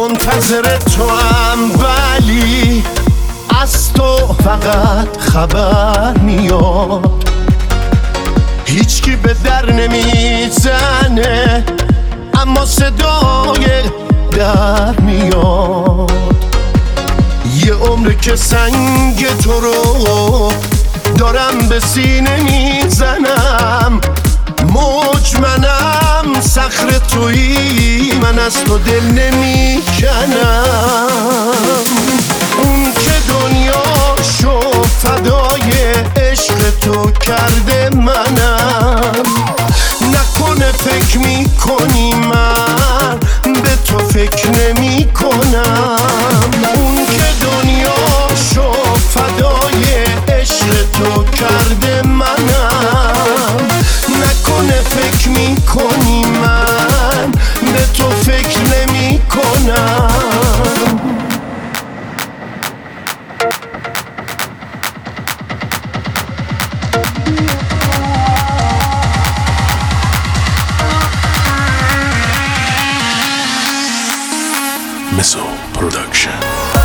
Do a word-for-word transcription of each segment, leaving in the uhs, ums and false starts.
منتظر تو هم، ولی از تو فقط خبر میاد. هیچکی به در نمیزنه اما صدای در میاد. یه عمره که سنگ تو رو دارم به سینه میزنم. موج منم، صخر تویی، من از تو دل نمیکنم. اون که دنیاشو فدای عشق تو کرده منم. نکنه فکر میکنی من به تو فکر نمیکنم. اون که دنیاشو فدای عشق تو کرده منم. نکنه فکر میکنی من به تو فکر نمیکنم. Misso Production.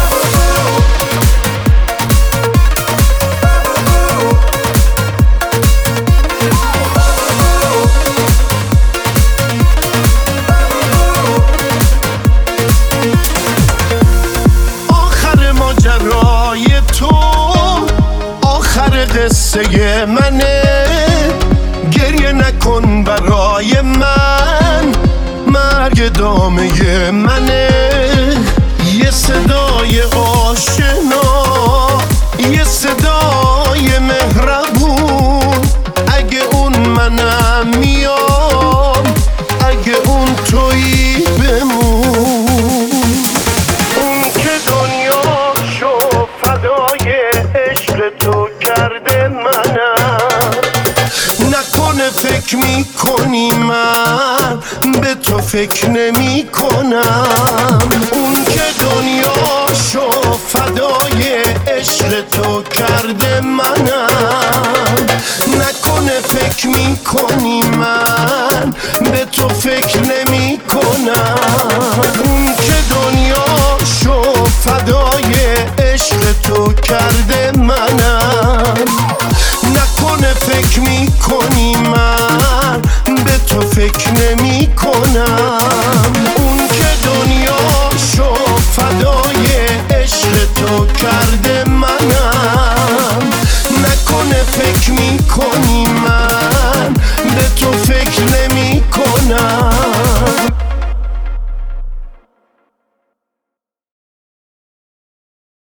آخر ماجرای تو آخر قصه منه. گریه نکن برای من، مرگ دامه منه. یه صدای آشنا، یه صدای مهربون. اگه اون منم میام، اگه اون تویی بمون. اون که دنیاشو فدای عشق تو کرده منم. نکنه فکر میکنی من به تو فکر نمی کنم. اون که دنیاشو فدای عشق تو کرده منم. نکنه فکر میکنی من به تو فکر نمی کنم. اون که دنیاشو فدای عشق تو کرده منم. نکنه فکر میکنی من به تو فکر نمی کنم.